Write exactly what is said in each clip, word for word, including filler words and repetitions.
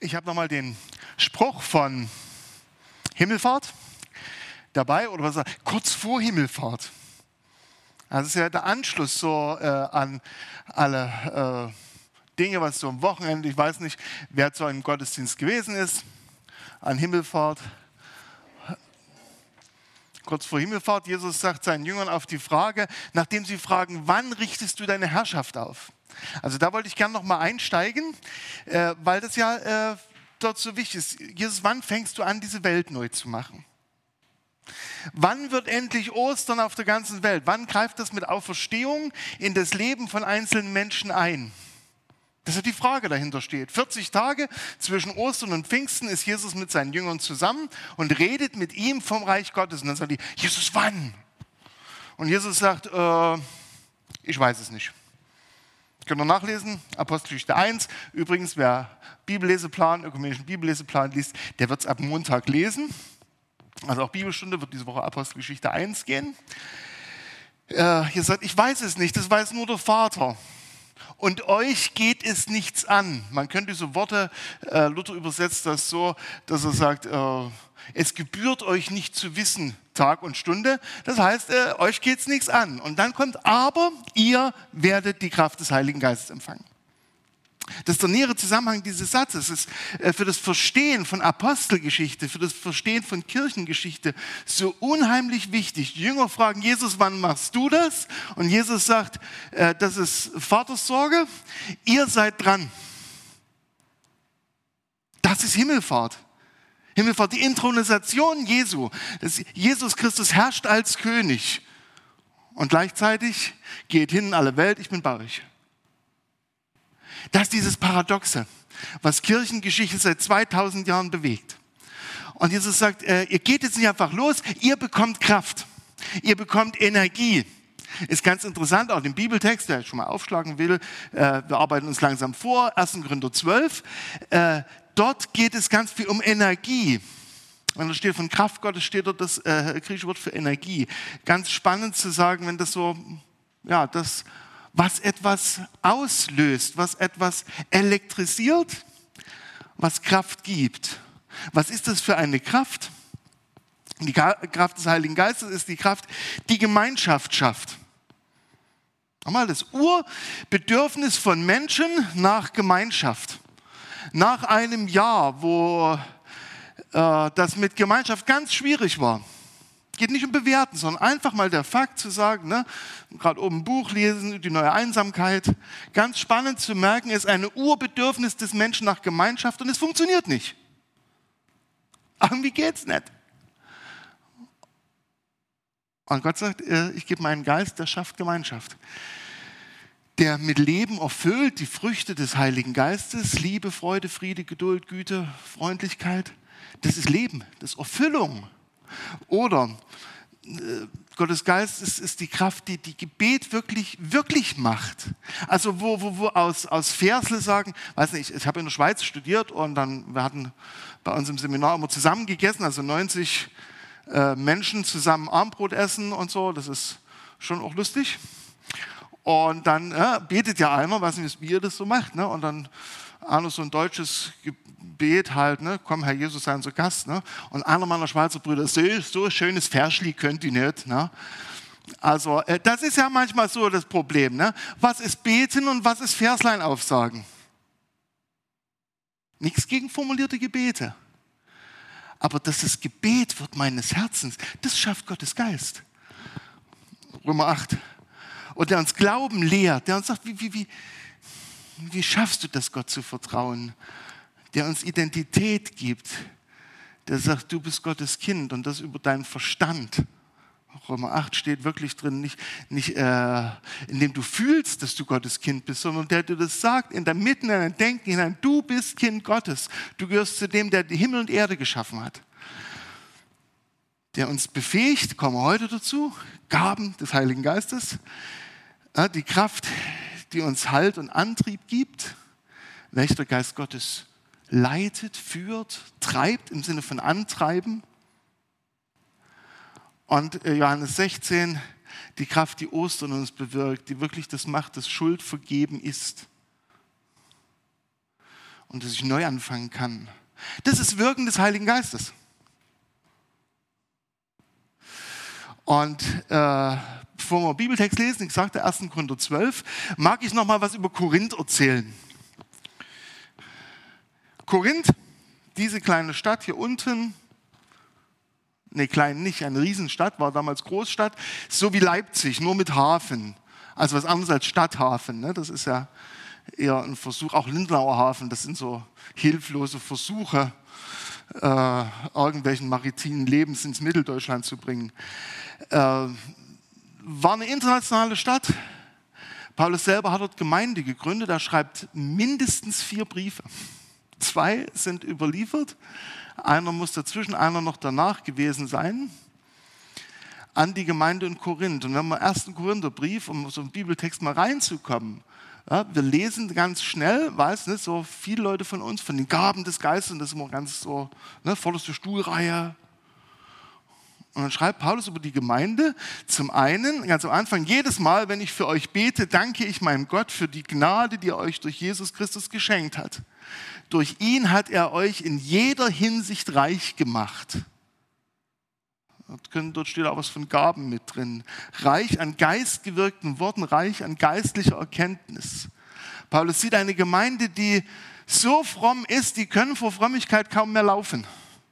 Ich habe nochmal den Spruch von Himmelfahrt dabei, oder was kurz vor Himmelfahrt. Das ist ja der Anschluss so äh, an alle äh, Dinge, was so am Wochenende, ich weiß nicht, wer zu einem Gottesdienst gewesen ist, an Himmelfahrt. Kurz vor Himmelfahrt, Jesus sagt seinen Jüngern auf die Frage, nachdem sie fragen, wann richtest du deine Herrschaft auf? Also da wollte ich gerne noch mal einsteigen, äh, weil das ja äh, dort so wichtig ist. Jesus, wann fängst du an, diese Welt neu zu machen? Wann wird endlich Ostern auf der ganzen Welt? Wann greift das mit Auferstehung in das Leben von einzelnen Menschen ein? Das ist die Frage, dahinter steht. vierzig Tage zwischen Ostern und Pfingsten ist Jesus mit seinen Jüngern zusammen und redet mit ihm vom Reich Gottes. Und dann sagen die, Jesus, wann? Und Jesus sagt, äh, ich weiß es nicht. Könnt ihr nachlesen, Apostelgeschichte eins. Übrigens, wer Bibelleseplan, ökumenischen Bibelleseplan liest, der wird es ab Montag lesen. Also auch Bibelstunde wird diese Woche Apostelgeschichte eins gehen. Äh, hier sagt, ich weiß es nicht, das weiß nur der Vater. Und euch geht es nichts an. Man könnte diese Worte, äh, Luther übersetzt das so, dass er sagt, äh, es gebührt euch nicht zu wissen, Tag und Stunde. Das heißt, äh, euch geht es nichts an. Und dann kommt, aber ihr werdet die Kraft des Heiligen Geistes empfangen. Das ist der nähere Zusammenhang dieses Satzes. Es ist äh, für das Verstehen von Apostelgeschichte, für das Verstehen von Kirchengeschichte so unheimlich wichtig. Die Jünger fragen Jesus, wann machst du das? Und Jesus sagt, äh, das ist Vaters Sorge, ihr seid dran. Das ist Himmelfahrt. Himmelfahrt, die Inthronisation Jesu. Das, Jesus Christus herrscht als König. Und gleichzeitig geht hin in alle Welt, ich bin bei euch. Das ist dieses Paradoxe, was Kirchengeschichte seit zweitausend Jahren bewegt. Und Jesus sagt, äh, ihr geht jetzt nicht einfach los, ihr bekommt Kraft, ihr bekommt Energie. Ist ganz interessant, auch den Bibeltext, der schon mal aufschlagen will, äh, wir arbeiten uns langsam vor, erster Korinther zwölf, äh, dort geht es ganz viel um Energie. Wenn da steht von Kraft Gottes, steht dort das äh, griechische Wort für Energie. Ganz spannend zu sagen, wenn das so, ja, das was etwas auslöst, was etwas elektrisiert, was Kraft gibt. Was ist das für eine Kraft? Die Kraft des Heiligen Geistes ist die Kraft, die Gemeinschaft schafft. Nochmal, das Urbedürfnis von Menschen nach Gemeinschaft. Nach einem Jahr, wo äh, das mit Gemeinschaft ganz schwierig war. Es geht nicht um Bewerten, sondern einfach mal der Fakt zu sagen, ne, gerade oben ein Buch lesen, die neue Einsamkeit, ganz spannend zu merken, ist ein Urbedürfnis des Menschen nach Gemeinschaft und es funktioniert nicht. Irgendwie geht's nicht. Und Gott sagt, ich gebe meinen Geist, der schafft Gemeinschaft. Der mit Leben erfüllt die Früchte des Heiligen Geistes, Liebe, Freude, Friede, Geduld, Güte, Freundlichkeit. Das ist Leben, das ist Erfüllung. Oder äh, Gottes Geist ist, ist die Kraft, die die Gebet wirklich, wirklich macht. Also wo, wo, wo aus, aus Versle sagen, weiß nicht, ich habe in der Schweiz studiert und dann, wir hatten bei uns im Seminar immer zusammen gegessen, also neunzig äh, Menschen zusammen Abendbrot essen und so, das ist schon auch lustig. Und dann äh, betet ja einer, weiß nicht, wie ihr das so macht, ne? Und dann einer so ein deutsches Gebet halt, ne? Komm, Herr Jesus, sei unser Gast. Ne? Und einer meiner Schweizer Brüder, so, so ein schönes Verschli könnt ihr nicht. Ne? Also äh, das ist ja manchmal so das Problem. Ne? Was ist beten und was ist Verslein aufsagen? Nichts gegen formulierte Gebete. Aber dass das Gebet wird meines Herzens, das schafft Gottes Geist. Römer acht. Und der uns Glauben lehrt, der uns sagt, wie, wie, wie, wie schaffst du das, Gott zu vertrauen? Der uns Identität gibt, der sagt, du bist Gottes Kind und das über deinen Verstand. Römer acht steht wirklich drin, nicht, nicht äh, indem du fühlst, dass du Gottes Kind bist, sondern der dir das sagt, in der Mitte, in deinem Denken hinein, du bist Kind Gottes. Du gehörst zu dem, der die Himmel und Erde geschaffen hat. Der uns befähigt, kommen wir heute dazu, Gaben des Heiligen Geistes, äh, die Kraft, die uns Halt und Antrieb gibt, welcher der Geist Gottes leitet, führt, treibt im Sinne von antreiben. Und Johannes sechzehn, die Kraft, die Ostern uns bewirkt, die wirklich das macht, dass Schuld vergeben ist. und dass ich neu anfangen kann. Das ist Wirken des Heiligen Geistes. Und äh, bevor wir Bibeltext lesen, ich sagte erster Korinther zwölf, mag ich noch mal was über Korinth erzählen. Korinth, diese kleine Stadt hier unten, ne, klein nicht, eine Riesenstadt, war damals Großstadt, so wie Leipzig, nur mit Hafen. Also was anderes als Stadthafen, ne? Das ist ja eher ein Versuch, auch Lindenauer Hafen, das sind so hilflose Versuche, äh, irgendwelchen maritimen Lebens ins Mitteldeutschland zu bringen. Äh, war eine internationale Stadt. Paulus selber hat dort Gemeinde gegründet, er schreibt mindestens vier Briefe. Zwei sind überliefert, einer muss dazwischen, einer noch danach gewesen sein, an die Gemeinde in Korinth. Und wenn wir ersten Korintherbrief, um so einen Bibeltext mal reinzukommen, ja, wir lesen ganz schnell, weiß nicht, so viele Leute von uns, von den Gaben des Geistes, und das ist immer ganz so, ne, vorderste Stuhlreihe. Und dann schreibt Paulus über die Gemeinde, zum einen, ganz am Anfang, jedes Mal, wenn ich für euch bete, danke ich meinem Gott für die Gnade, die er euch durch Jesus Christus geschenkt hat. Durch ihn hat er euch in jeder Hinsicht reich gemacht. Dort steht auch was von Gaben mit drin. Reich an geistgewirkten Worten, reich an geistlicher Erkenntnis. Paulus sieht eine Gemeinde, die so fromm ist, die können vor Frömmigkeit kaum mehr laufen.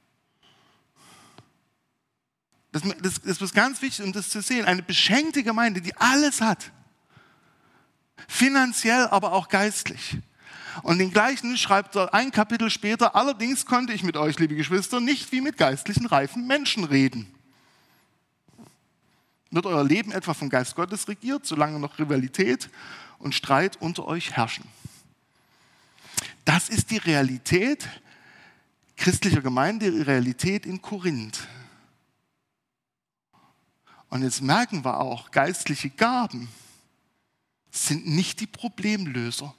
Das, das, das ist ganz wichtig, um das zu sehen. Eine beschenkte Gemeinde, die alles hat. Finanziell, aber auch geistlich. Und den gleichen schreibt er ein Kapitel später, allerdings konnte ich mit euch, liebe Geschwister, nicht wie mit geistlichen, reifen Menschen reden. Wird euer Leben etwa vom Geist Gottes regiert, solange noch Rivalität und Streit unter euch herrschen? Das ist die Realität christlicher Gemeinde, die Realität in Korinth. Und jetzt merken wir auch, geistliche Gaben sind nicht die Problemlöser.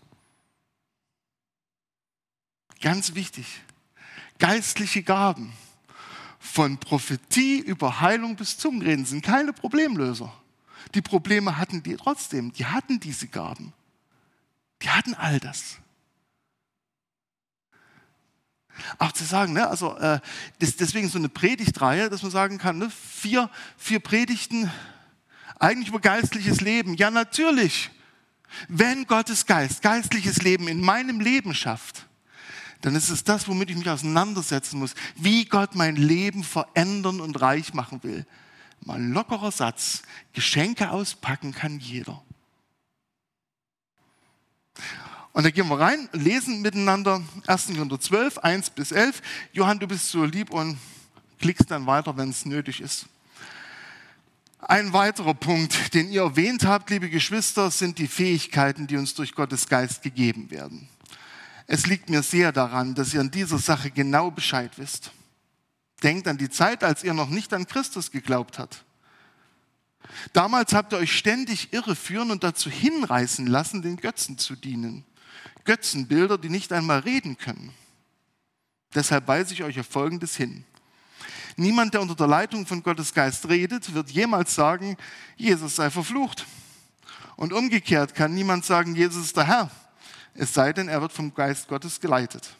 Ganz wichtig, geistliche Gaben von Prophetie über Heilung bis Zungenreden sind keine Problemlöser. Die Probleme hatten die trotzdem, die hatten diese Gaben. Die hatten all das. Auch zu sagen, ne, also äh, das, deswegen so eine Predigtreihe, dass man sagen kann, ne, vier, vier Predigten eigentlich über geistliches Leben. Ja, natürlich, wenn Gottes Geist geistliches Leben in meinem Leben schafft, dann ist es das, womit ich mich auseinandersetzen muss, wie Gott mein Leben verändern und reich machen will. Mal ein lockerer Satz, Geschenke auspacken kann jeder. Und da gehen wir rein, lesen miteinander erster Korinther zwölf, eins bis elf. Johann, du bist so lieb und klickst dann weiter, wenn es nötig ist. Ein weiterer Punkt, den ihr erwähnt habt, liebe Geschwister, sind die Fähigkeiten, die uns durch Gottes Geist gegeben werden. Es liegt mir sehr daran, dass ihr in dieser Sache genau Bescheid wisst. Denkt an die Zeit, als ihr noch nicht an Christus geglaubt habt. Damals habt ihr euch ständig irreführen und dazu hinreißen lassen, den Götzen zu dienen. Götzenbilder, die nicht einmal reden können. Deshalb weise ich euch auf Folgendes hin. Niemand, der unter der Leitung von Gottes Geist redet, wird jemals sagen, Jesus sei verflucht. Und umgekehrt kann niemand sagen, Jesus ist der Herr. Es sei denn, er wird vom Geist Gottes geleitet.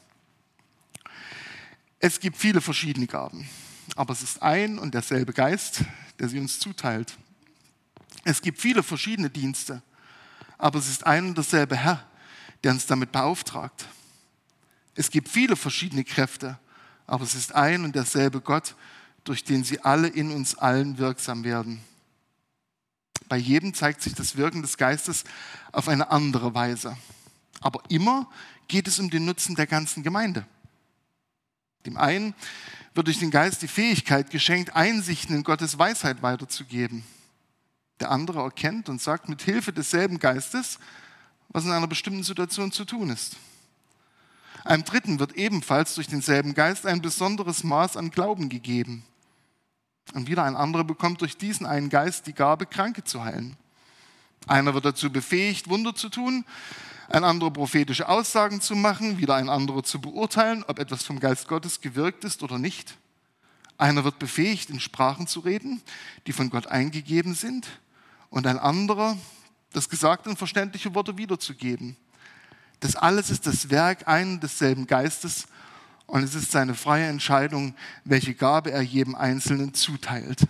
Es gibt viele verschiedene Gaben, aber es ist ein und derselbe Geist, der sie uns zuteilt. Es gibt viele verschiedene Dienste, aber es ist ein und derselbe Herr, der uns damit beauftragt. Es gibt viele verschiedene Kräfte, aber es ist ein und derselbe Gott, durch den sie alle in uns allen wirksam werden. Bei jedem zeigt sich das Wirken des Geistes auf eine andere Weise. Aber immer geht es um den Nutzen der ganzen Gemeinde. Dem einen wird durch den Geist die Fähigkeit geschenkt, Einsichten in Gottes Weisheit weiterzugeben. Der andere erkennt und sagt mit Hilfe desselben Geistes, was in einer bestimmten Situation zu tun ist. Einem Dritten wird ebenfalls durch denselben Geist ein besonderes Maß an Glauben gegeben. Und wieder ein anderer bekommt durch diesen einen Geist die Gabe, Kranke zu heilen. Einer wird dazu befähigt, Wunder zu tun, ein anderer prophetische Aussagen zu machen, wieder ein anderer zu beurteilen, ob etwas vom Geist Gottes gewirkt ist oder nicht. Einer wird befähigt, in Sprachen zu reden, die von Gott eingegeben sind, und ein anderer, das gesagte und verständliche Worte wiederzugeben. Das alles ist das Werk ein und desselben Geistes und es ist seine freie Entscheidung, welche Gabe er jedem Einzelnen zuteilt.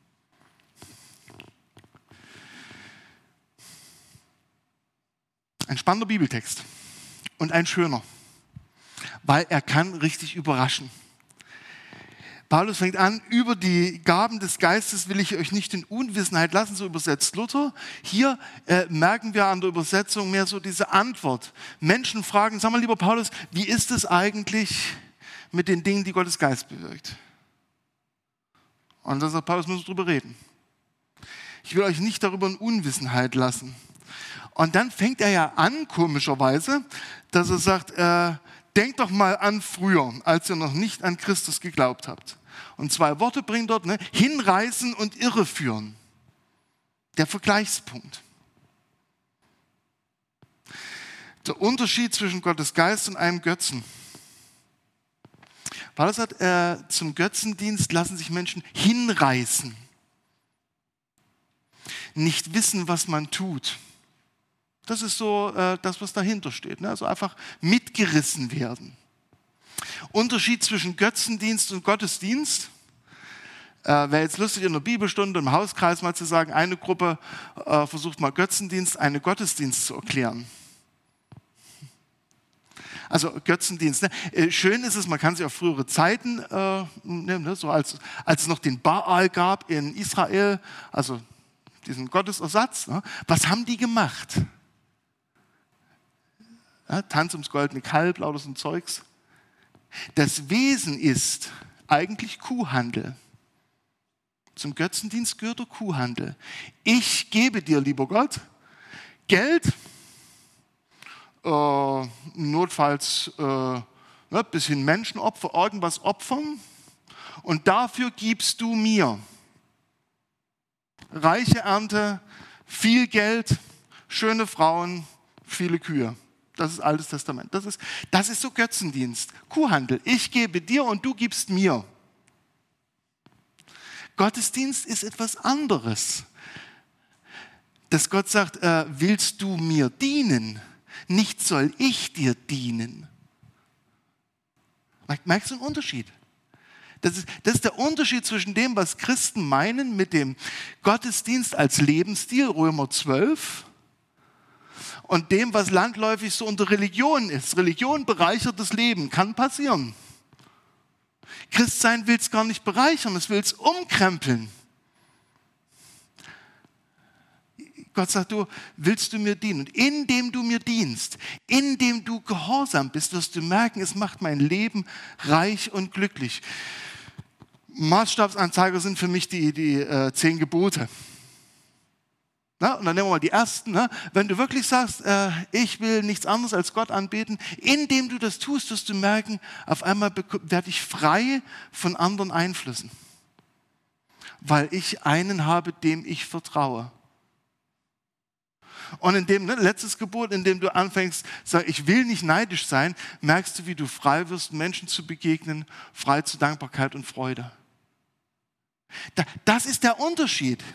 Ein spannender Bibeltext und ein schöner, weil er kann richtig überraschen. Paulus fängt an, über die Gaben des Geistes will ich euch nicht in Unwissenheit lassen, so übersetzt Luther. Hier äh, merken wir an der Übersetzung mehr so diese Antwort. Menschen fragen, sag mal lieber Paulus, wie ist es eigentlich mit den Dingen, die Gottes Geist bewirkt? Und da sagt Paulus, müssen wir drüber reden. Ich will euch nicht darüber in Unwissenheit lassen. Und dann fängt er ja an, komischerweise, dass er sagt, äh, denkt doch mal an früher, als ihr noch nicht an Christus geglaubt habt. Und zwei Worte bringt dort, ne? Hinreißen und irreführen. Der Vergleichspunkt. Der Unterschied zwischen Gottes Geist und einem Götzen. Paulus sagt, äh, zum Götzendienst lassen sich Menschen hinreißen. Nicht wissen, was man tut. Das ist so äh, das, was dahinter steht. Ne? Also einfach mitgerissen werden. Unterschied zwischen Götzendienst und Gottesdienst. Äh, Wäre jetzt lustig, in der Bibelstunde im Hauskreis mal zu sagen, eine Gruppe äh, versucht mal Götzendienst, eine Gottesdienst zu erklären. Also Götzendienst. Ne? Schön ist es, man kann sich auf frühere Zeiten, äh, ne, so als, als es noch den Baal gab in Israel, also diesen Gottesersatz, ne? Was haben die gemacht? Ja, Tanz ums goldene Kalb, lauter so ein Zeugs. Das Wesen ist eigentlich Kuhhandel. Zum Götzendienst gehört der Kuhhandel. Ich gebe dir, lieber Gott, Geld, äh, notfalls äh, ne, bis hin Menschenopfer, irgendwas opfern und dafür gibst du mir reiche Ernte, viel Geld, schöne Frauen, viele Kühe. Das ist Altes Testament. Das ist, das ist so Götzendienst, Kuhhandel. Ich gebe dir und du gibst mir. Gottesdienst ist etwas anderes. Dass Gott sagt, äh, willst du mir dienen? Nicht soll ich dir dienen. Merkst du den Unterschied? Das ist, das ist der Unterschied zwischen dem, was Christen meinen mit dem Gottesdienst als Lebensstil, Römer zwölf, und dem, was landläufig so unter Religion ist. Religion bereichert das Leben, kann passieren. Christsein will es gar nicht bereichern, es will es umkrempeln. Gott sagt, du, willst du mir dienen? Und indem du mir dienst, indem du gehorsam bist, wirst du merken, es macht mein Leben reich und glücklich. Maßstabsanzeiger sind für mich die, die äh, zehn Gebote. Na, und dann nehmen wir mal die ersten. Ne? Wenn du wirklich sagst, äh, ich will nichts anderes als Gott anbeten, indem du das tust, wirst du merken, auf einmal werde ich frei von anderen Einflüssen. Weil ich einen habe, dem ich vertraue. Und in dem, ne, letztes Gebot, in dem du anfängst, sag, ich will nicht neidisch sein, merkst du, wie du frei wirst, Menschen zu begegnen, frei zu Dankbarkeit und Freude. Da, das ist der Unterschied.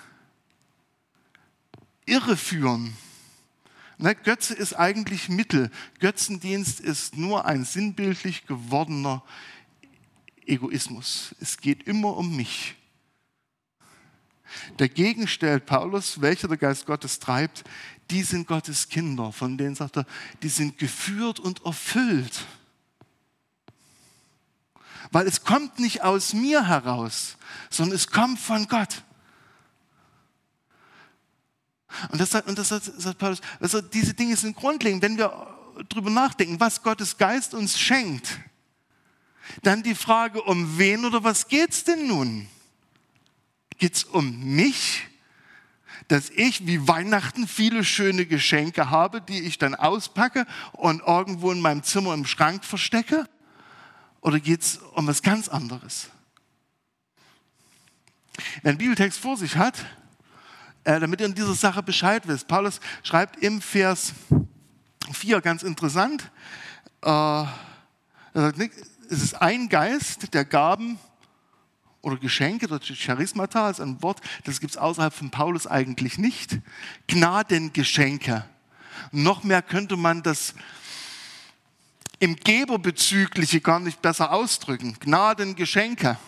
Irreführen. Ne, Götze ist eigentlich Mittel. Götzendienst ist nur ein sinnbildlich gewordener Egoismus. Es geht immer um mich. Dagegen stellt Paulus, welcher der Geist Gottes treibt, die sind Gottes Kinder. Von denen sagt er, die sind geführt und erfüllt. Weil es kommt nicht aus mir heraus, sondern es kommt von Gott. Und das, und das sagt Paulus, also diese Dinge sind grundlegend. Wenn wir darüber nachdenken, was Gottes Geist uns schenkt, dann die Frage, um wen oder was geht es denn nun? Geht es um mich? Dass ich wie Weihnachten viele schöne Geschenke habe, die ich dann auspacke und irgendwo in meinem Zimmer im Schrank verstecke? Oder geht es um was ganz anderes? Wer einen Bibeltext vor sich hat, äh, damit ihr in dieser Sache Bescheid wisst. Paulus schreibt im Vers vier ganz interessant, äh, er sagt, es ist ein Geist der Gaben oder Geschenke, oder Charismata ist ein Wort, das gibt es außerhalb von Paulus eigentlich nicht. Gnadengeschenke. Noch mehr könnte man das im Geberbezügliche gar nicht besser ausdrücken. Gnadengeschenke.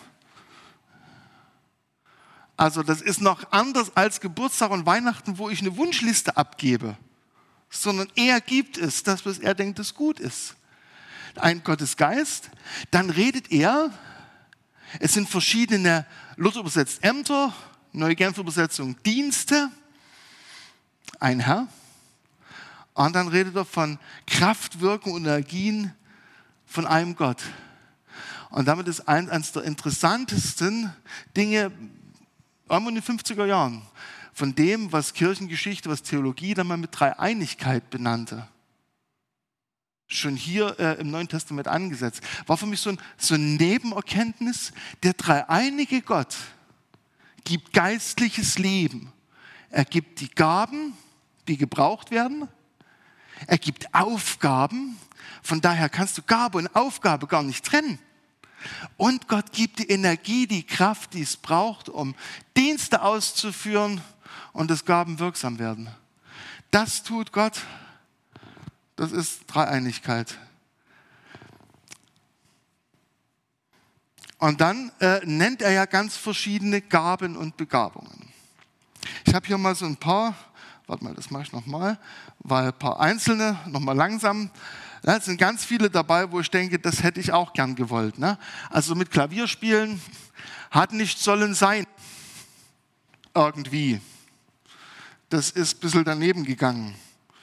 Also das ist noch anders als Geburtstag und Weihnachten, wo ich eine Wunschliste abgebe. Sondern er gibt es, das, was er denkt, das gut ist. Ein Gottesgeist, dann redet er, es sind verschiedene, Luther übersetzt Ämter, Neue Genfer Übersetzung Dienste, ein Herr. Und dann redet er von Kraftwirkung und Energien von einem Gott. Und damit ist eines der interessantesten Dinge, irgendwo in den fünfziger Jahren, von dem, was Kirchengeschichte, was Theologie dann mal mit Dreieinigkeit benannte. Schon hier äh, im Neuen Testament angesetzt. War für mich so ein, so eine Nebenerkenntnis, der dreieinige Gott gibt geistliches Leben. Er gibt die Gaben, die gebraucht werden. Er gibt Aufgaben. Von daher kannst du Gabe und Aufgabe gar nicht trennen. Und Gott gibt die Energie, die Kraft, die es braucht, um Dienste auszuführen und dass Gaben wirksam werden. Das tut Gott. Das ist Dreieinigkeit. Und dann äh, nennt er ja ganz verschiedene Gaben und Begabungen. Ich habe hier mal so ein paar, warte mal, das mache ich nochmal, weil ein paar einzelne, nochmal langsam. Da sind ganz viele dabei, wo ich denke, das hätte ich auch gern gewollt. Ne? Also mit Klavierspielen hat nicht sollen sein. Irgendwie. Das ist ein bisschen daneben gegangen.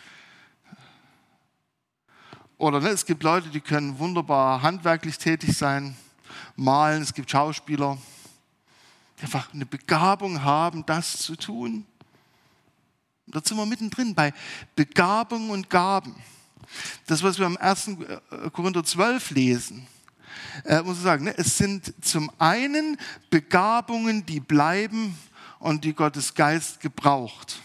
Oder ne, es gibt Leute, die können wunderbar handwerklich tätig sein, malen, es gibt Schauspieler, die einfach eine Begabung haben, das zu tun. Und da sind wir mittendrin bei Begabung und Gaben. Das, was wir im ersten Korinther zwölf lesen, äh, muss ich sagen, ne, es sind zum einen Begabungen, die bleiben und die Gottes Geist gebraucht.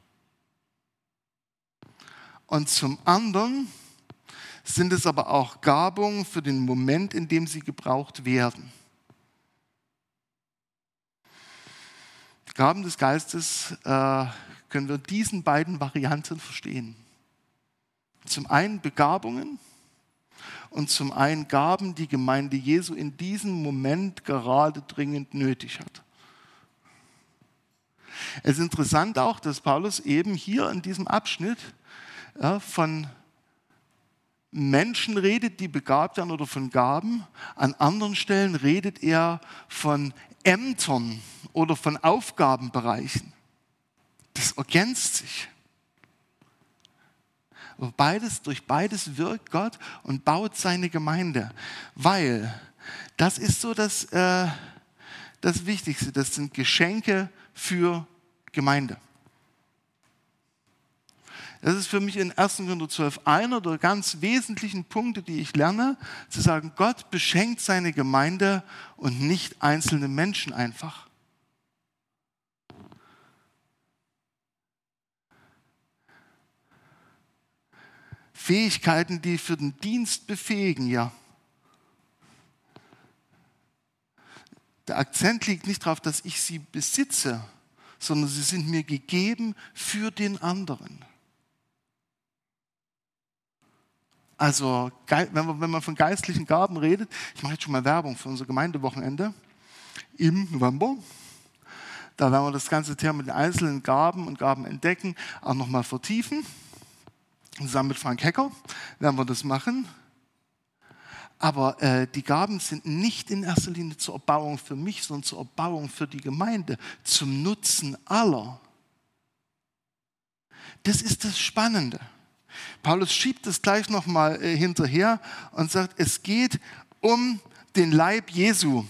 Und zum anderen sind es aber auch Gabungen für den Moment, in dem sie gebraucht werden. Die Gaben des Geistes äh, können wir in diesen beiden Varianten verstehen. Zum einen Begabungen und zum einen Gaben, die Gemeinde Jesu in diesem Moment gerade dringend nötig hat. Es ist interessant auch, dass Paulus eben hier in diesem Abschnitt ja, von Menschen redet, die begabt werden oder von Gaben. An anderen Stellen redet er von Ämtern oder von Aufgabenbereichen. Das ergänzt sich. Aber beides, durch beides wirkt Gott und baut seine Gemeinde. Weil das ist so das, äh, das Wichtigste. Das sind Geschenke für Gemeinde. Das ist für mich in ersten Korinther zwölf einer der ganz wesentlichen Punkte, die ich lerne, zu sagen, Gott beschenkt seine Gemeinde und nicht einzelne Menschen einfach. Fähigkeiten, die für den Dienst befähigen, ja. Der Akzent liegt nicht darauf, dass ich sie besitze, sondern sie sind mir gegeben für den anderen. Also, wenn man, wenn man von geistlichen Gaben redet, ich mache jetzt schon mal Werbung für unser Gemeindewochenende im November. Da werden wir das ganze Thema mit den einzelnen Gaben und Gaben entdecken, auch nochmal vertiefen. Zusammen mit Frank Hecker werden wir das machen. Aber äh, die Gaben sind nicht in erster Linie zur Erbauung für mich, sondern zur Erbauung für die Gemeinde, zum Nutzen aller. Das ist das Spannende. Paulus schiebt es gleich nochmal äh, hinterher und sagt, es geht um den Leib Jesu.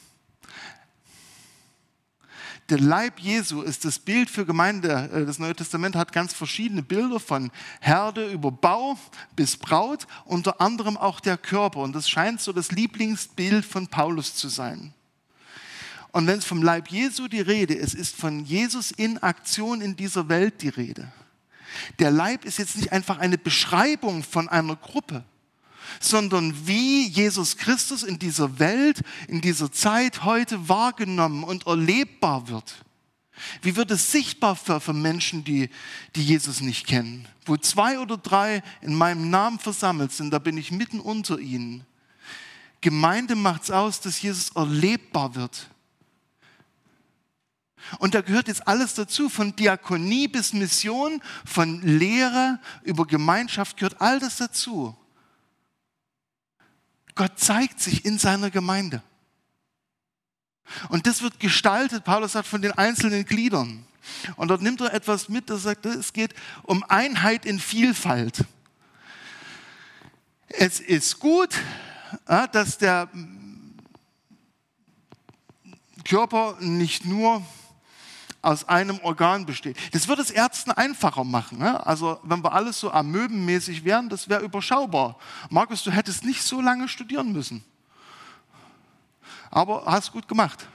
Der Leib Jesu ist das Bild für Gemeinde. Das Neue Testament hat ganz verschiedene Bilder von Herde über Bau bis Braut, unter anderem auch der Körper. Und das scheint so das Lieblingsbild von Paulus zu sein. Und wenn es vom Leib Jesu die Rede ist, ist von Jesus in Aktion in dieser Welt die Rede. Der Leib ist jetzt nicht einfach eine Beschreibung von einer Gruppe, sondern wie Jesus Christus in dieser Welt, in dieser Zeit heute wahrgenommen und erlebbar wird. Wie wird es sichtbar für, für Menschen, die, die Jesus nicht kennen? Wo zwei oder drei in meinem Namen versammelt sind, da bin ich mitten unter ihnen. Gemeinde macht es aus, dass Jesus erlebbar wird. Und da gehört jetzt alles dazu, von Diakonie bis Mission, von Lehre über Gemeinschaft gehört all das dazu. Gott zeigt sich in seiner Gemeinde. Und das wird gestaltet, Paulus sagt, von den einzelnen Gliedern. Und dort nimmt er etwas mit, das sagt, es geht um Einheit in Vielfalt. Es ist gut, dass der Körper nicht nur aus einem Organ besteht. Das wird es Ärzten einfacher machen. Also wenn wir alles so amöbenmäßig wären, das wäre überschaubar. Markus, du hättest nicht so lange studieren müssen. Aber hast gut gemacht.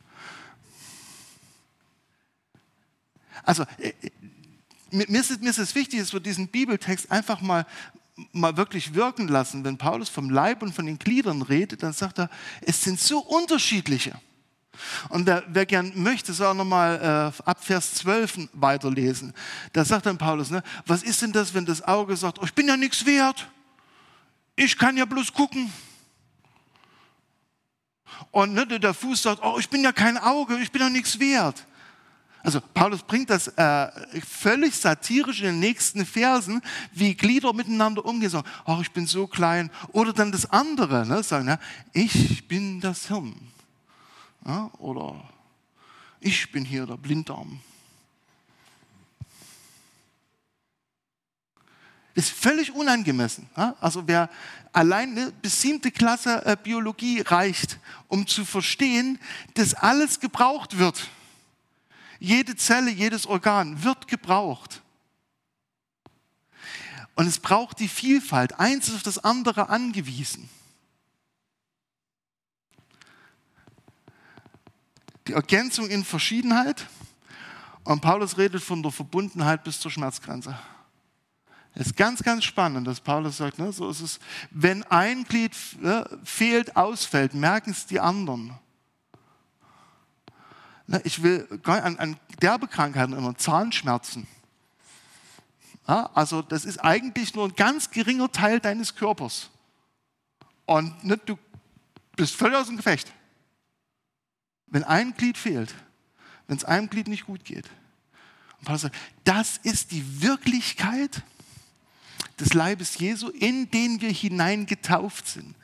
Also mir ist, mir ist es wichtig, dass wir diesen Bibeltext einfach mal, mal wirklich wirken lassen. Wenn Paulus vom Leib und von den Gliedern redet, dann sagt er, es sind so unterschiedliche. Und wer, wer gern möchte, soll auch nochmal äh, ab Vers zwölf weiterlesen. Da sagt dann Paulus, ne, was ist denn das, wenn das Auge sagt, oh, ich bin ja nichts wert, ich kann ja bloß gucken. Und ne, der Fuß sagt, oh, ich bin ja kein Auge, ich bin ja nichts wert. Also Paulus bringt das äh, völlig satirisch in den nächsten Versen, wie Glieder miteinander umgehen. Sagen, oh, ich bin so klein. Oder dann das andere, ne, sagen, ja, ich bin das Hirn. Ja, oder ich bin hier der Blinddarm. Das ist völlig unangemessen. Ja? Also wer allein ne, bis siebte Klasse äh, Biologie reicht, um zu verstehen, dass alles gebraucht wird. Jede Zelle, jedes Organ wird gebraucht. Und es braucht die Vielfalt. Eins ist auf das andere angewiesen. Die Ergänzung in Verschiedenheit. Und Paulus redet von der Verbundenheit bis zur Schmerzgrenze. Das ist ganz, ganz spannend, dass Paulus sagt, ne, so ist es, wenn ein Glied ne, fehlt, ausfällt, merken es die anderen. Ne, ich will an, an derbe Krankheiten immer Zahnschmerzen. Ja, also das ist eigentlich nur ein ganz geringer Teil deines Körpers. Und ne, du bist völlig aus dem Gefecht. Wenn ein Glied fehlt, wenn es einem Glied nicht gut geht. Und Paulus sagt, das ist die Wirklichkeit des Leibes Jesu, in den wir hineingetauft sind.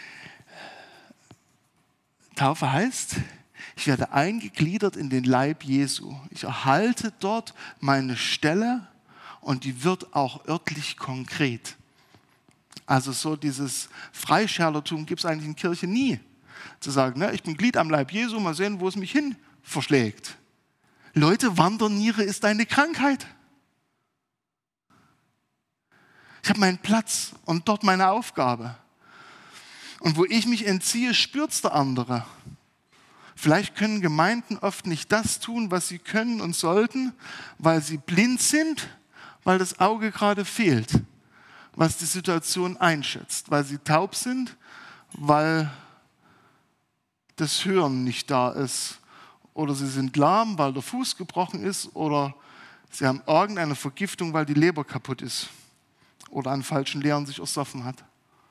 Taufe heißt, ich werde eingegliedert in den Leib Jesu. Ich erhalte dort meine Stelle und die wird auch örtlich konkret. Also so dieses Freischärlertum gibt es eigentlich in Kirche nie. Zu sagen, ne, ich bin Glied am Leib Jesu, mal sehen, wo es mich hin verschlägt. Leute, Wanderniere ist eine Krankheit. Ich habe meinen Platz und dort meine Aufgabe. Und wo ich mich entziehe, spürt es der andere. Vielleicht können Gemeinden oft nicht das tun, was sie können und sollten, weil sie blind sind, weil das Auge gerade fehlt, was die Situation einschätzt. Weil sie taub sind, weil das Hören nicht da ist. Oder sie sind lahm, weil der Fuß gebrochen ist. Oder sie haben irgendeine Vergiftung, weil die Leber kaputt ist. Oder an falschen Lehren sich ersoffen hat.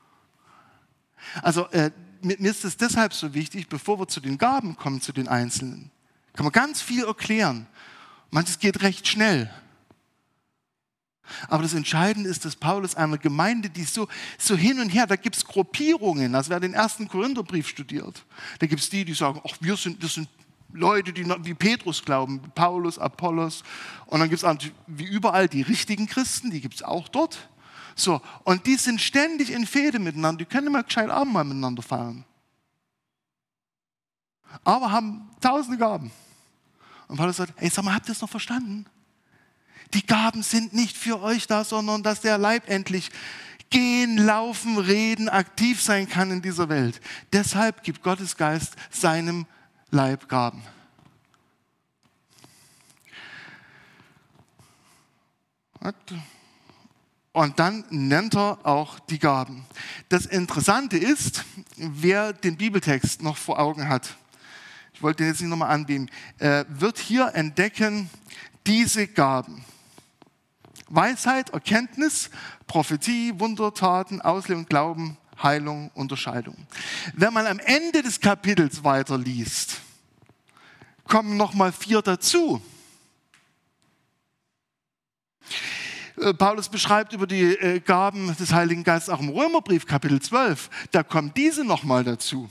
Also äh, mir ist es deshalb so wichtig, bevor wir zu den Gaben kommen, zu den Einzelnen. Kann man ganz viel erklären. Manches geht recht schnell. Aber das Entscheidende ist, dass Paulus einer Gemeinde, die so, so hin und her, da gibt es Gruppierungen. Also wer den ersten Korintherbrief studiert, da gibt es die, die sagen, ach, wir sind, wir sind Leute, die wie Petrus glauben, Paulus, Apollos. Und dann gibt es wie überall die richtigen Christen, die gibt es auch dort. So, und die sind ständig in Fehde miteinander, die können immer gescheit Abendmahl miteinander feiern. Aber haben tausende Gaben. Und Paulus sagt, hey, sag mal, habt ihr es noch verstanden? Die Gaben sind nicht für euch da, sondern dass der Leib endlich gehen, laufen, reden, aktiv sein kann in dieser Welt. Deshalb gibt Gottes Geist seinem Leib Gaben. Und dann nennt er auch die Gaben. Das Interessante ist, wer den Bibeltext noch vor Augen hat. ich wollte den jetzt nicht nochmal anbieten, äh, wird hier entdecken diese Gaben. Weisheit, Erkenntnis, Prophetie, Wundertaten, Auslegung, Glauben, Heilung, Unterscheidung. Wenn man am Ende des Kapitels weiterliest, kommen nochmal vier dazu. Paulus beschreibt über die äh, Gaben des Heiligen Geistes auch im Römerbrief, Kapitel zwölf. Da kommen diese nochmal dazu.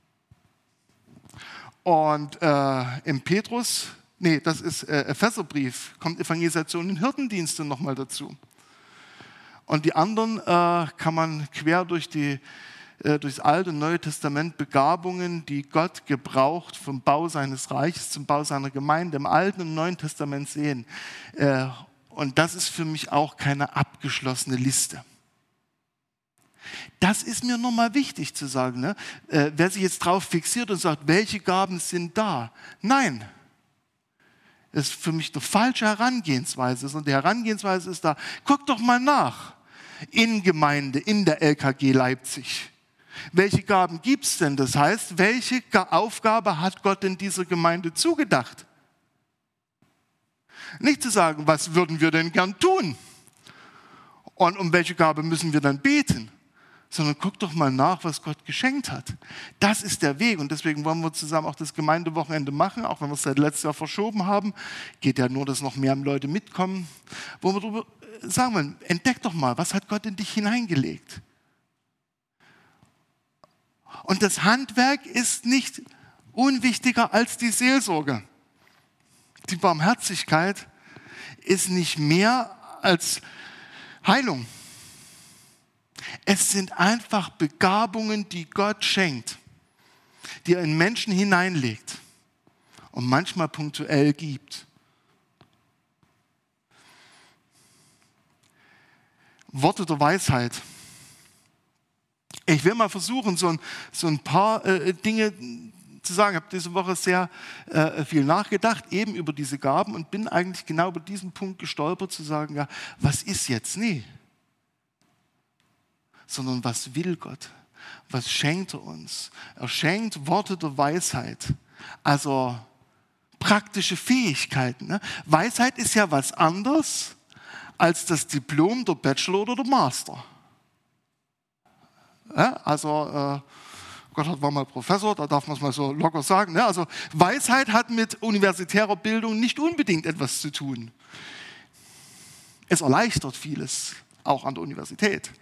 Und äh, im Petrus, nee, das ist äh, Epheserbrief, kommt Evangelisation und Hirtendienste nochmal dazu. Und die anderen äh, kann man quer durch die, äh, durchs Alte und Neue Testament Begabungen, die Gott gebraucht vom Bau seines Reiches zum Bau seiner Gemeinde im Alten und Neuen Testament sehen. Äh, Und das ist für mich auch keine abgeschlossene Liste. Das ist mir nochmal wichtig zu sagen. Ne? Äh, wer sich jetzt drauf fixiert und sagt, welche Gaben sind da? Nein, das ist für mich eine falsche Herangehensweise. Und die Herangehensweise ist da, guck doch mal nach in Gemeinde, in der L K G Leipzig. Welche Gaben gibt es denn? Das heißt, welche Aufgabe hat Gott in dieser Gemeinde zugedacht? Nicht zu sagen, was würden wir denn gern tun und um welche Gabe müssen wir dann beten, sondern guck doch mal nach, was Gott geschenkt hat. Das ist der Weg und deswegen wollen wir zusammen auch das Gemeindewochenende machen, auch wenn wir es seit letztes Jahr verschoben haben. Geht ja nur, dass noch mehr Leute mitkommen, wo wir darüber sagen wollen, entdeck doch mal, was hat Gott in dich hineingelegt. Und das Handwerk ist nicht unwichtiger als die Seelsorge. Die Barmherzigkeit ist nicht mehr als Heilung. Es sind einfach Begabungen, die Gott schenkt, die er in Menschen hineinlegt und manchmal punktuell gibt. Worte der Weisheit. Ich will mal versuchen, so ein, so ein paar äh, Dinge zu sagen. Ich habe diese Woche sehr äh, viel nachgedacht, eben über diese Gaben und bin eigentlich genau über diesen Punkt gestolpert, zu sagen, ja, was ist jetzt? Nee. Sondern was will Gott? Was schenkt er uns? Er schenkt Worte der Weisheit, also praktische Fähigkeiten. Ne? Weisheit ist ja was anderes als das Diplom, der Bachelor oder der Master. Ja, also äh, Gott war mal Professor, da darf man es mal so locker sagen. Ne? Also Weisheit hat mit universitärer Bildung nicht unbedingt etwas zu tun. Es erleichtert vieles, auch an der Universität.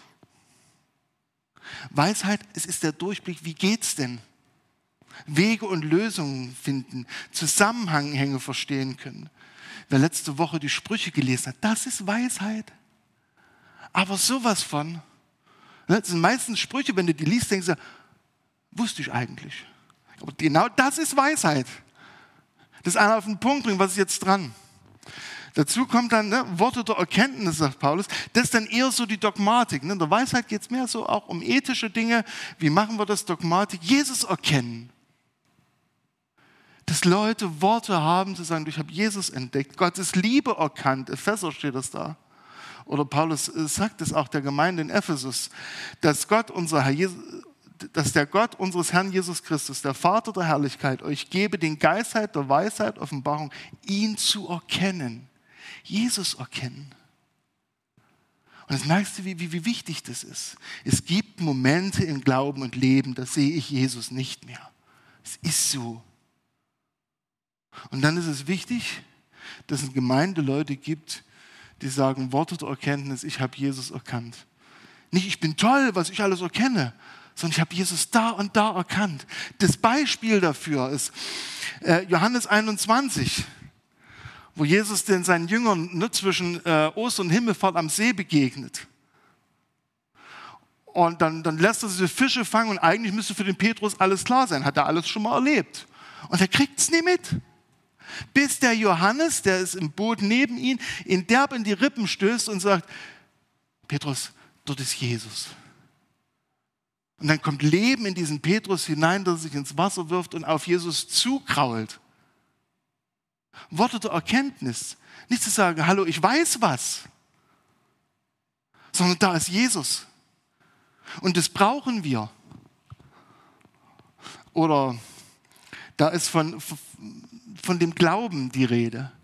Weisheit, es ist der Durchblick, wie geht's denn? Wege und Lösungen finden, Zusammenhänge verstehen können. Wer letzte Woche die Sprüche gelesen hat, das ist Weisheit. Aber sowas von. Das sind meistens Sprüche, wenn du die liest, denkst du, wusste ich eigentlich. Aber genau das ist Weisheit. Das einer auf den Punkt bringt, was ist jetzt dran? Dazu kommt dann ne, Worte der Erkenntnis, sagt Paulus. Das ist dann eher so die Dogmatik. Ne? In der Weisheit geht es mehr so auch um ethische Dinge. Wie machen wir das Dogmatik? Jesus erkennen. Dass Leute Worte haben, zu sagen, ich habe Jesus entdeckt, Gottes Liebe erkannt. Epheser steht das da. Oder Paulus sagt es auch der Gemeinde in Ephesus, dass Gott, unser Herr Jesus, dass der Gott unseres Herrn Jesus Christus, der Vater der Herrlichkeit, euch gebe den Geistheit der Weisheit, Offenbarung, ihn zu erkennen. Jesus erkennen. Und jetzt merkst du, wie, wie, wie wichtig das ist. Es gibt Momente im Glauben und Leben, da sehe ich Jesus nicht mehr. Es ist so. Und dann ist es wichtig, dass es Gemeindeleute gibt, die sagen, Worte der Erkenntnis, ich habe Jesus erkannt. Nicht, ich bin toll, was ich alles erkenne, sondern ich habe Jesus da und da erkannt. Das Beispiel dafür ist äh, Johannes einundzwanzig, wo Jesus den seinen Jüngern ne, zwischen äh, Ostern und Himmelfahrt am See begegnet. Und dann, dann lässt er diese Fische fangen und eigentlich müsste für den Petrus alles klar sein, hat er alles schon mal erlebt. Und er kriegt es nie mit. Bis der Johannes, der ist im Boot neben ihn, ihn derb in die Rippen stößt und sagt, Petrus, dort ist Jesus. Und dann kommt Leben in diesen Petrus hinein, der sich ins Wasser wirft und auf Jesus zukrault. Worte der Erkenntnis. Nicht zu sagen, hallo, ich weiß was, sondern da ist Jesus. Und das brauchen wir. Oder Da ist von, von dem Glauben die Rede.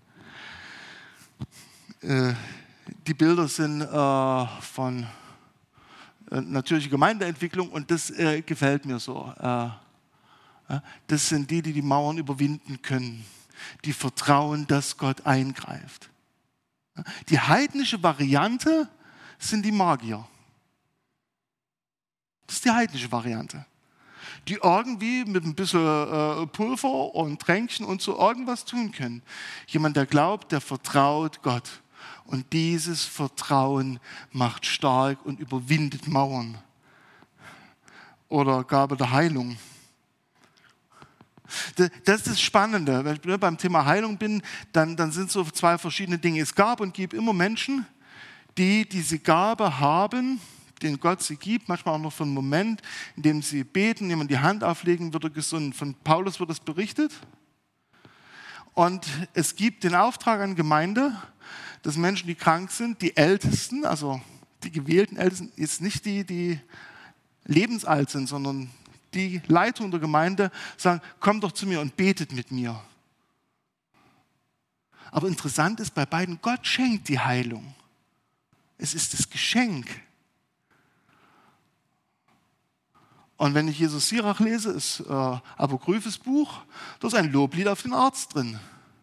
Äh, die Bilder sind äh, von äh, natürlicher Gemeindeentwicklung und das äh, gefällt mir so. Äh, das sind die, die die Mauern überwinden können, die vertrauen, dass Gott eingreift. Die heidnische Variante sind die Magier. Das ist die heidnische Variante. Die irgendwie mit ein bisschen äh, Pulver und Tränkchen und so irgendwas tun können. Jemand, der glaubt, der vertraut Gott. Und dieses Vertrauen macht stark und überwindet Mauern. Oder Gabe der Heilung. Das ist das Spannende. Wenn ich beim Thema Heilung bin, dann, dann sind so zwei verschiedene Dinge. Es gab und gibt immer Menschen, die diese Gabe haben, den Gott sie gibt, manchmal auch noch für einen Moment, in dem sie beten, jemand die Hand auflegen, wird er gesund. Von Paulus wird das berichtet. Und es gibt den Auftrag an Gemeinde, dass Menschen, die krank sind, die Ältesten, also die gewählten Ältesten, ist nicht die, die lebensalt sind, sondern die Leitung der Gemeinde sagen, kommt doch zu mir und betet mit mir. Aber interessant ist bei beiden, Gott schenkt die Heilung. Es ist das Geschenk. Und wenn ich Jesus Sirach lese, ist äh, Apokryphes Buch, da ist ein Loblied auf den Arzt drin.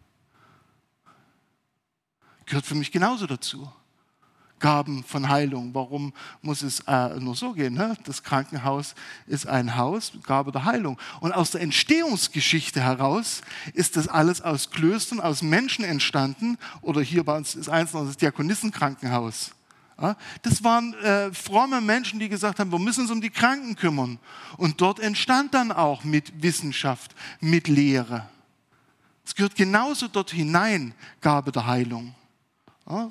Gehört für mich genauso dazu. Gaben von Heilung. Warum muss es äh, nur so gehen? Ne? Das Krankenhaus ist ein Haus, Gabe der Heilung. Und aus der Entstehungsgeschichte heraus ist das alles aus Klöstern, aus Menschen entstanden. Oder hier bei uns ist eins noch das Diakonissenkrankenhaus. Ja? Das waren äh, fromme Menschen, die gesagt haben, wir müssen uns um die Kranken kümmern. Und dort entstand dann auch mit Wissenschaft, mit Lehre. Es gehört genauso dort hinein, Gabe der Heilung. Ja?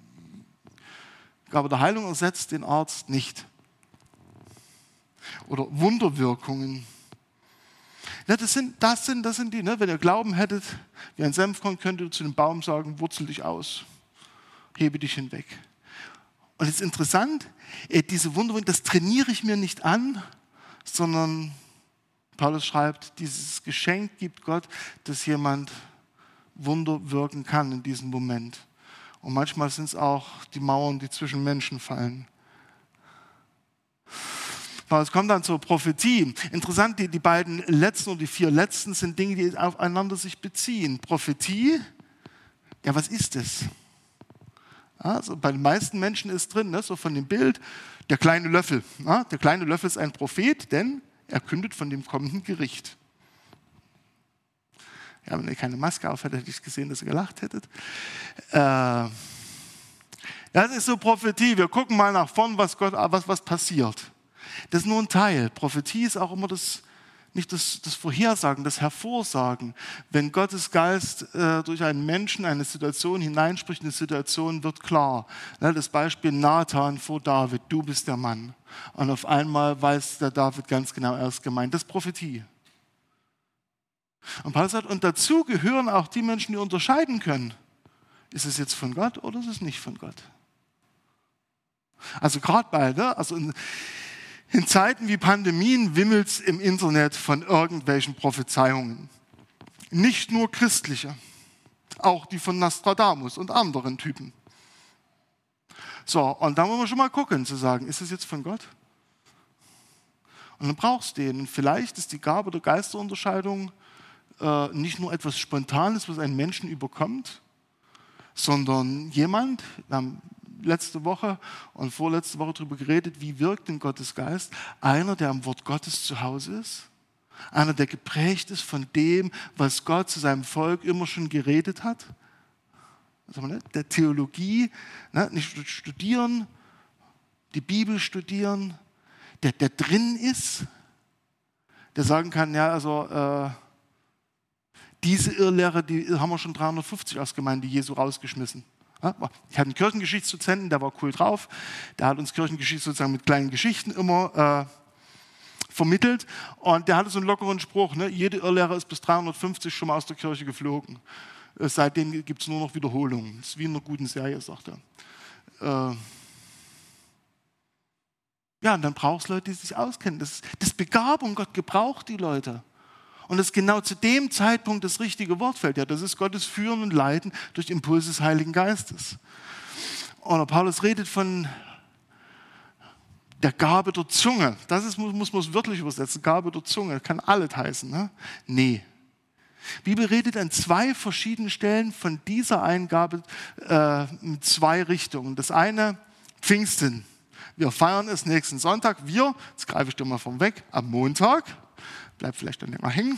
Gabe der Heilung ersetzt den Arzt nicht. Oder Wunderwirkungen. Ja, das, sind, das, sind, das sind die, ne? Wenn ihr Glauben hättet, wie ein Senfkorn, könnt ihr zu dem Baum sagen, wurzel dich aus, hebe dich hinweg. Und es ist interessant, diese Wunderwirkung, das trainiere ich mir nicht an, sondern Paulus schreibt, dieses Geschenk gibt Gott, dass jemand Wunder wirken kann in diesem Moment. Und manchmal sind es auch die Mauern, die zwischen Menschen fallen. Es kommt dann zur Prophetie. Interessant, die, die beiden letzten oder die vier letzten sind Dinge, die aufeinander sich beziehen. Prophetie, ja, was ist es? Also bei den meisten Menschen ist drin, ne, so von dem Bild, der kleine Löffel. Ja, der kleine Löffel ist ein Prophet, denn er kündet von dem kommenden Gericht. Ja, wenn ihr keine Maske auf hättet, hätte ich gesehen, dass ihr gelacht hättet. Äh, das ist so Prophetie. Wir gucken mal nach vorn, was, Gott, was, was passiert. Das ist nur ein Teil. Prophetie ist auch immer das, nicht das, das Vorhersagen, das Hervorsagen. Wenn Gottes Geist äh, durch einen Menschen eine Situation hineinspricht, eine Situation wird klar. Ne, das Beispiel Nathan vor David, du bist der Mann. Und auf einmal weiß der David ganz genau, er ist gemeint. Das ist Prophetie. Und Paulus sagt, und dazu gehören auch die Menschen, die unterscheiden können. Ist es jetzt von Gott oder ist es nicht von Gott? Also gerade bei, ne, also in, in Zeiten wie Pandemien wimmelt es im Internet von irgendwelchen Prophezeiungen. Nicht nur christliche, auch die von Nostradamus und anderen Typen. So, und da muss man schon mal gucken, zu sagen, ist es jetzt von Gott? Und dann brauchst du den. Und vielleicht ist die Gabe der Geisterunterscheidung äh, nicht nur etwas Spontanes, was einen Menschen überkommt, sondern jemand, wir haben letzte Woche und vorletzte Woche darüber geredet, wie wirkt denn Gottes Geist? Einer, der am Wort Gottes zu Hause ist, einer, der geprägt ist von dem, was Gott zu seinem Volk immer schon geredet hat, der Theologie, nicht studieren, die Bibel studieren, der, der drin ist, der sagen kann, ja, also äh, diese Irrlehre, die haben wir schon dreihundertfünfzig aus Gemeinde Jesu rausgeschmissen. Ja, ich hatte einen Kirchengeschichtsdozenten, der war cool drauf, der hat uns Kirchengeschichte sozusagen mit kleinen Geschichten immer äh, vermittelt und der hatte so einen lockeren Spruch, ne? Jede Irrlehre ist bis dreihundertfünfzig schon mal aus der Kirche geflogen. Äh, seitdem gibt es nur noch Wiederholungen. Das ist wie in einer guten Serie, sagt er. Äh, Ja, und dann brauchst du Leute, die sich auskennen. Das, das ist Begabung, Gott gebraucht die Leute. und es genau zu dem Zeitpunkt das richtige Wort fällt. Ja, das ist Gottes Führen und Leiten durch Impuls des Heiligen Geistes. Und Paulus redet von der Gabe der Zunge. Das ist, muss man es wörtlich übersetzen. Gabe der Zunge. Kann alles heißen. Ne? Nee. Die Bibel redet an zwei verschiedenen Stellen von dieser Eingabe äh, in zwei Richtungen. Das eine, Pfingsten. Wir feiern es nächsten Sonntag. Wir, jetzt greife ich dir mal vom weg, am Montag. Bleibt vielleicht dann länger hängen.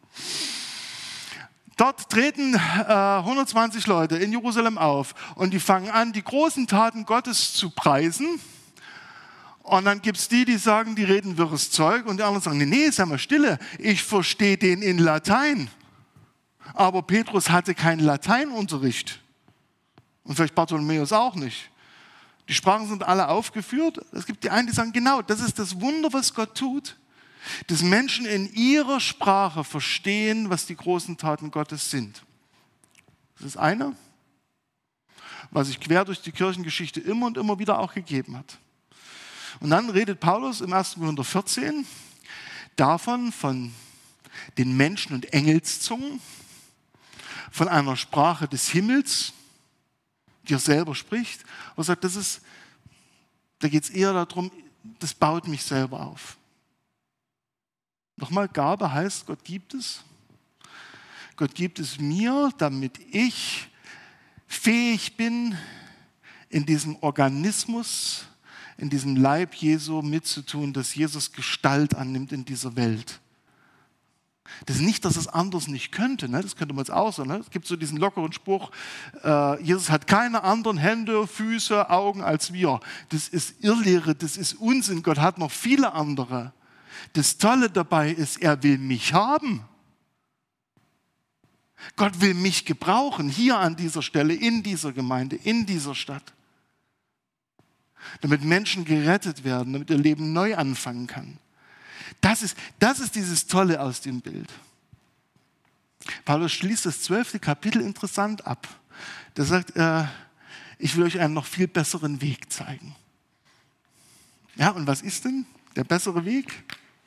Dort treten äh, hundertzwanzig Leute in Jerusalem auf und die fangen an, die großen Taten Gottes zu preisen. Und dann gibt es die, die sagen, die reden wirres Zeug und die anderen sagen, nee, nee, sei mal stille, ich verstehe den in Latein. Aber Petrus hatte keinen Lateinunterricht. Und vielleicht Bartholomäus auch nicht. Die Sprachen sind alle aufgeführt. Es gibt die einen, die sagen, genau, das ist das Wunder, was Gott tut. Dass Menschen in ihrer Sprache verstehen, was die großen Taten Gottes sind. Das ist eine, was sich quer durch die Kirchengeschichte immer und immer wieder auch gegeben hat. Und dann redet Paulus im ersten Korinther vierzehn davon, von den Menschen- und Engelszungen, von einer Sprache des Himmels, die er selber spricht, und sagt, das ist, da geht es eher darum, das baut mich selber auf. Nochmal, Gabe heißt, Gott gibt es. Gott gibt es mir, damit ich fähig bin, in diesem Organismus, in diesem Leib Jesu mitzutun, dass Jesus Gestalt annimmt in dieser Welt. Das ist nicht, dass es anders nicht könnte, ne? Das könnte man jetzt auch so. Ne? Es gibt so diesen lockeren Spruch, äh, Jesus hat keine anderen Hände, Füße, Augen als wir. Das ist Irrlehre, das ist Unsinn. Gott hat noch viele andere. Das Tolle dabei ist, er will mich haben. Gott will mich gebrauchen, hier an dieser Stelle, in dieser Gemeinde, in dieser Stadt. Damit Menschen gerettet werden, damit ihr Leben neu anfangen kann. Das ist, das ist dieses Tolle aus dem Bild. Paulus schließt das zwölfte Kapitel interessant ab. Der sagt, äh, ich will euch einen noch viel besseren Weg zeigen. Ja, und was ist denn der bessere Weg?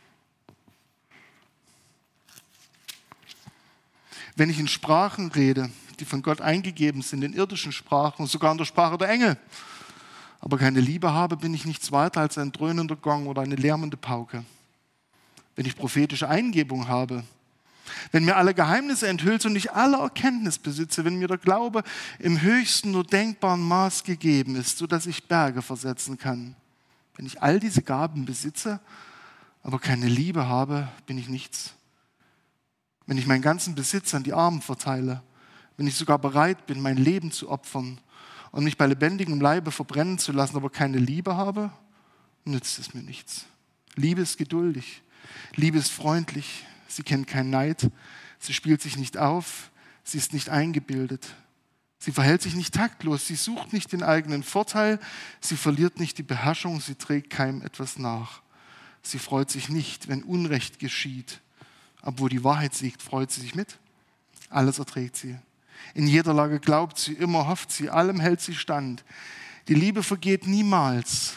Wenn ich in Sprachen rede, die von Gott eingegeben sind, in irdischen Sprachen, sogar in der Sprache der Engel, aber keine Liebe habe, bin ich nichts weiter als ein dröhnender Gong oder eine lärmende Pauke. Wenn ich prophetische Eingebung habe, wenn mir alle Geheimnisse enthüllt und ich alle Erkenntnis besitze, wenn mir der Glaube im höchsten nur denkbaren Maß gegeben ist, sodass ich Berge versetzen kann. Wenn ich all diese Gaben besitze, aber keine Liebe habe, bin ich nichts. Wenn ich meinen ganzen Besitz an die Armen verteile, wenn ich sogar bereit bin, mein Leben zu opfern und mich bei lebendigem Leibe verbrennen zu lassen, aber keine Liebe habe, nützt es mir nichts. Liebe ist geduldig. Liebe ist freundlich, sie kennt keinen Neid, sie spielt sich nicht auf, sie ist nicht eingebildet. Sie verhält sich nicht taktlos, sie sucht nicht den eigenen Vorteil, sie verliert nicht die Beherrschung, sie trägt keinem etwas nach. Sie freut sich nicht, wenn Unrecht geschieht, aber wo die Wahrheit siegt, freut sie sich mit. Alles erträgt sie. In jeder Lage glaubt sie, immer hofft sie, allem hält sie stand. Die Liebe vergeht niemals.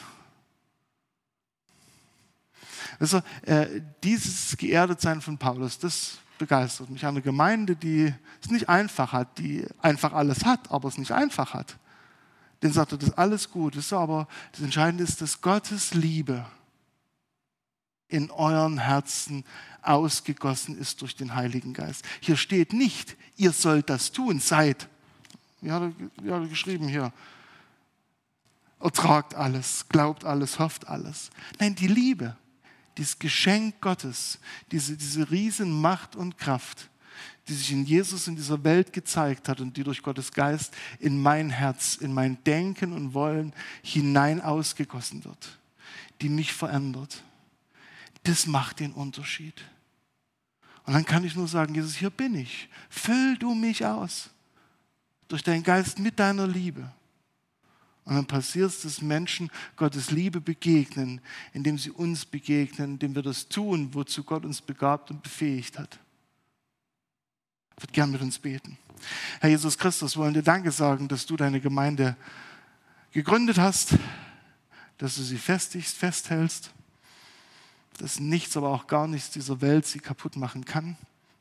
Also, äh, dieses Geerdetsein von Paulus, das begeistert mich. Eine Gemeinde, die es nicht einfach hat, die einfach alles hat, aber es nicht einfach hat. Den sagt er, das ist alles gut. Wisst ihr, aber das Entscheidende ist, dass Gottes Liebe in euren Herzen ausgegossen ist durch den Heiligen Geist. Hier steht nicht, ihr sollt das tun, seid. Wie hat er, wie hat er geschrieben hier? Ertragt alles, glaubt alles, hofft alles. Nein, die Liebe. Dieses Geschenk Gottes, diese, diese riesen Macht und Kraft, die sich in Jesus in dieser Welt gezeigt hat und die durch Gottes Geist in mein Herz, in mein Denken und Wollen hinein ausgegossen wird, die mich verändert. Das macht den Unterschied. Und dann kann ich nur sagen, Jesus, hier bin ich. Füll du mich aus durch deinen Geist mit deiner Liebe. Und dann passiert es, dass Menschen Gottes Liebe begegnen, indem sie uns begegnen, indem wir das tun, wozu Gott uns begabt und befähigt hat. Ich würde gern mit uns beten. Herr Jesus Christus, wollen dir Danke sagen, dass du deine Gemeinde gegründet hast, dass du sie festigst, festhältst, dass nichts, aber auch gar nichts dieser Welt sie kaputt machen kann.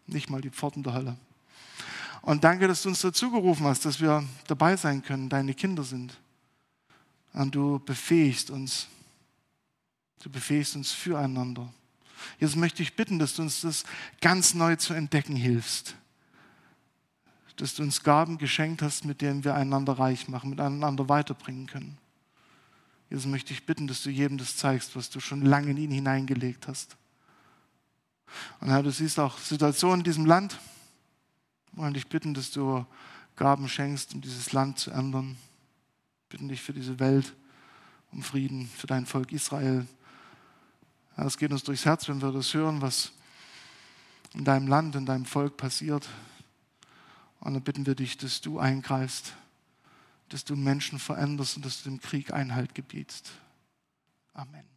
nicht mal die Pforten der Hölle. Und danke, dass du uns dazu gerufen hast, dass wir dabei sein können, deine Kinder sind. Und du befähigst uns. Du befähigst uns füreinander. Jetzt möchte ich bitten, dass du uns das ganz neu zu entdecken hilfst. Dass du uns Gaben geschenkt hast, mit denen wir einander reich machen, miteinander weiterbringen können. Jetzt möchte ich bitten, dass du jedem das zeigst, was du schon lange in ihn hineingelegt hast. Und Herr, du siehst auch Situationen in diesem Land. Wir wollen dich bitten, dass du Gaben schenkst, um dieses Land zu ändern. Wir bitten dich für diese Welt, um Frieden, für dein Volk Israel. Ja, es geht uns durchs Herz, wenn wir das hören, was in deinem Land, in deinem Volk passiert. Und dann bitten wir dich, dass du eingreifst, dass du Menschen veränderst und dass du dem Krieg Einhalt gebietst. Amen.